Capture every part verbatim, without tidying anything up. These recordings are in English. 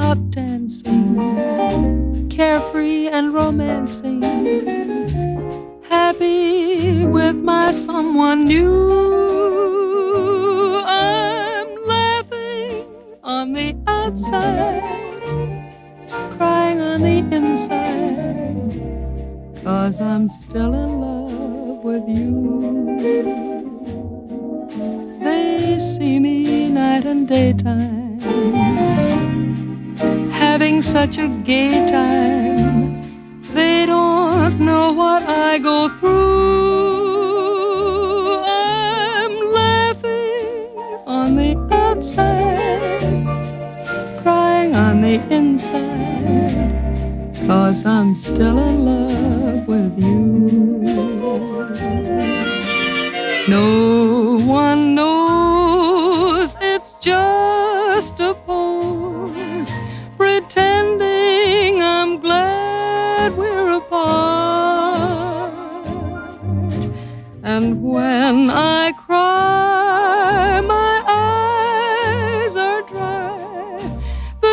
out dancing, carefree and romancing, happy with my someone new. I'm laughing on the outside, crying on the inside, 'cause I'm still in love with you. They see me night and daytime, having such a gay time. They don't know what I go through. I'm laughing on the outside, crying on the inside, 'cause I'm still in love with you. No one knows it's just a pose, pretending I'm glad we're apart. And when I cry, my eyes are dry, the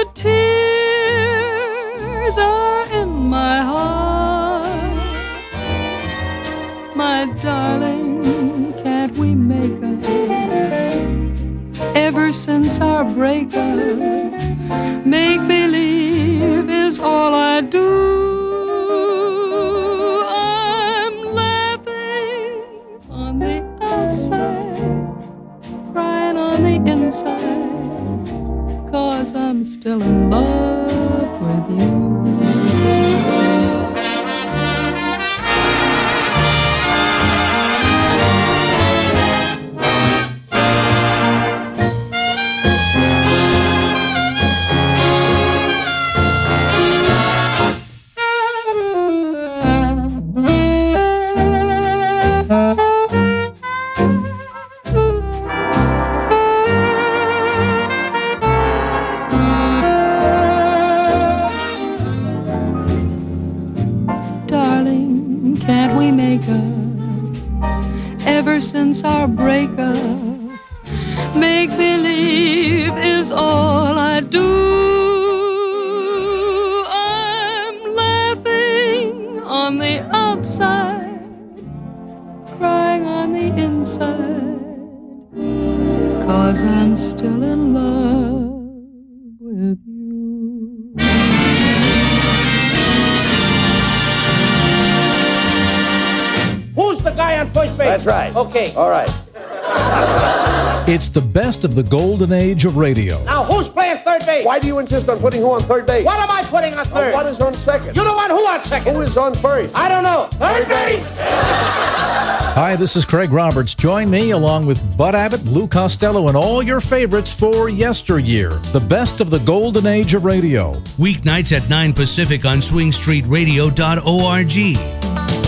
tears are in my heart. My darling, can't we make up? Ever since our breakup, make believe is all I do. I'm laughing on the outside, crying on the inside, 'cause I'm still in love with you. Ever since our breakup, make believe is all I do. I'm laughing on the outside, crying on the inside, 'cause I'm still in love with you. Who's the guy on first base? That's right. Okay. All right. It's the best of the golden age of radio. Now, who's playing third base? Why do you insist on putting who on third base? What am I putting on third? Uh, what is on second? You don't want who on second? Who is on first? I don't know. Third base! Hi, this is Craig Roberts. Join me along with Bud Abbott, Lou Costello, and all your favorites for Yesteryear, the best of the golden age of radio. Weeknights at nine Pacific on swing street radio dot org.